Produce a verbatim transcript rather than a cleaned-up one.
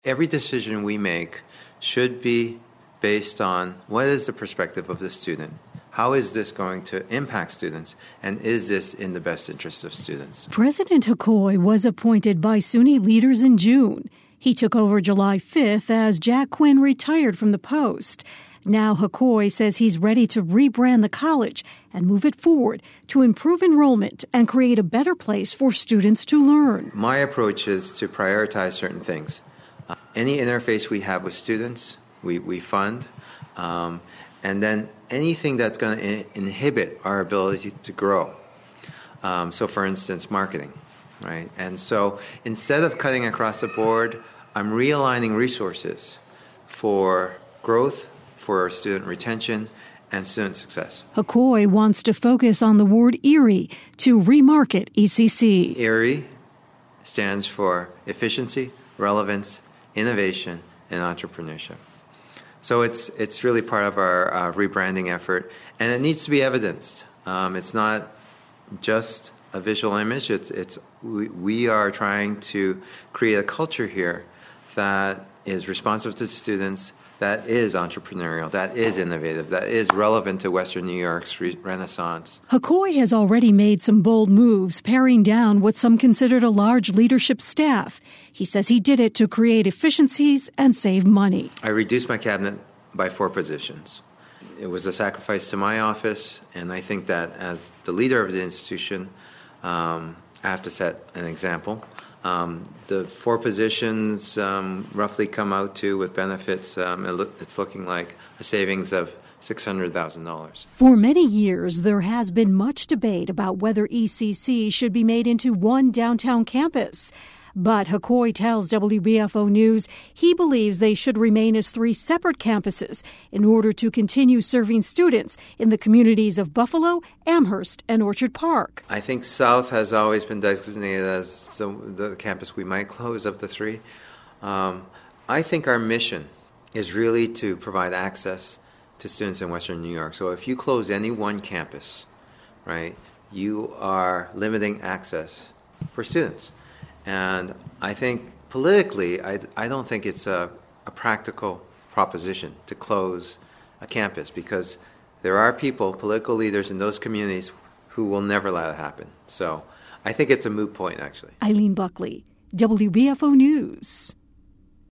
Every decision we make should be based on what is the perspective of the student. How is this going to impact students? And is this in the best interest of students? President Hakoy was appointed by SUNY leaders in June. He took over July fifth as Jack Quinn retired from the post. Now Hakoy says he's ready to rebrand the college and move it forward to improve enrollment and create a better place for students to learn. My approach is to prioritize certain things. Uh, any interface we have with students, we, we fund. Um, and then anything that's going to in- inhibit our ability to grow. Um, so, for instance, marketing, right? And so instead of cutting across the board, I'm realigning resources for growth, for student retention, and student success. Hakoy wants to focus on the word ERIE to remarket E C C. ERIE stands for efficiency, relevance, innovation, and entrepreneurship. So it's it's really part of our uh, rebranding effort, and it needs to be evidenced. Um, it's not just a visual image. It's it's we, we are trying to create a culture here that is responsive to students, that is entrepreneurial, that is innovative, that is relevant to Western New York's re- renaissance. Hakoy has already made some bold moves, paring down what some considered a large leadership staff. He says he did it to create efficiencies and save money. I reduced my cabinet by four positions. It was a sacrifice to my office, and I think that as the leader of the institution, um, I have to set an example. Um, the four positions um, roughly come out to, with benefits, um, it look, it's looking like a savings of six hundred thousand dollars. For many years, there has been much debate about whether E C C should be made into one downtown campus. But Hakoy tells W B F O News he believes they should remain as three separate campuses in order to continue serving students in the communities of Buffalo, Amherst, and Orchard Park. I think South has always been designated as the, the campus we might close of the three. Um, I think our mission is really to provide access to students in Western New York. So if you close any one campus, right, you are limiting access for students. And I think politically, I, I don't think it's a, a practical proposition to close a campus, because there are people, political leaders in those communities, who will never let it happen. So I think it's a moot point, actually. Eileen Buckley, W B F O News.